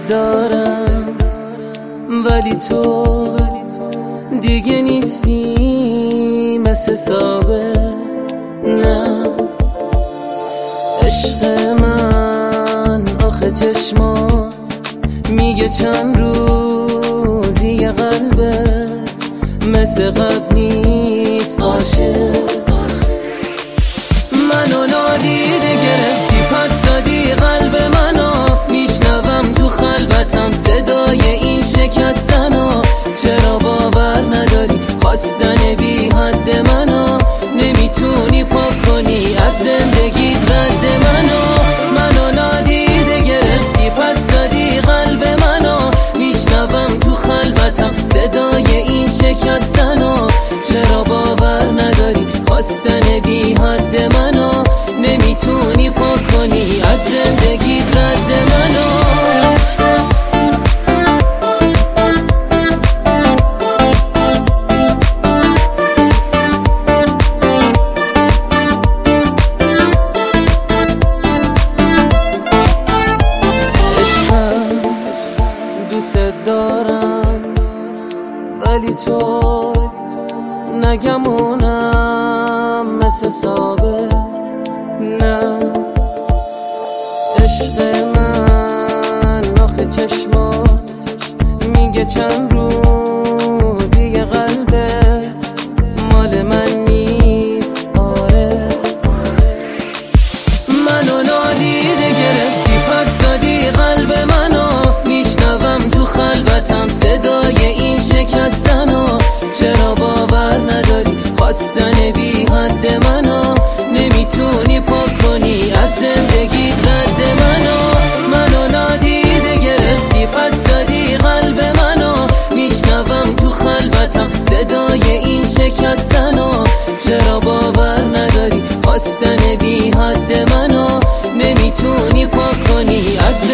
دارم ولی تو دیگه نیستی مثل سابق. نه عشق من آخه چشمات میگه چند روزی قلبت مثل قبل نیست عاشق. منو نادیده گرفتی پس دادی قلب منو، میشنوم تو خلوتم صدای این شکستنو. چرا باور نداری خواستن بی حد منو، نمیتونی پاک کنی از زندگیت رد منو. منو نادیده گرفتی پس دادی قلب منو، میشنوم تو خلوتم صدای این شکستنو. چرا باور نداری خواستن بی حد منو، نمیتونی پاک کنی از زندگیت رد منو. دوست دارم ولی تو نگمونم مثل سابق. نه عشق من آخه چشمات میگه چند روزی قلبت مال من نیست. آره منو نادیده گرفتی پس دادی قلب منو، میشنوم تو خلوتم صدای این شکستنو. چرا باور نداری خواستن بی حد منو، نمیتونی پاک کنی از زندگیت رد منو. منو نادیده گرفتی پس دادی قلب منو، میشنوم تو خلوتم صدای این شکستنو. چرا باور نداری خواستن بی حد منو، نمیتونی پاک کنی از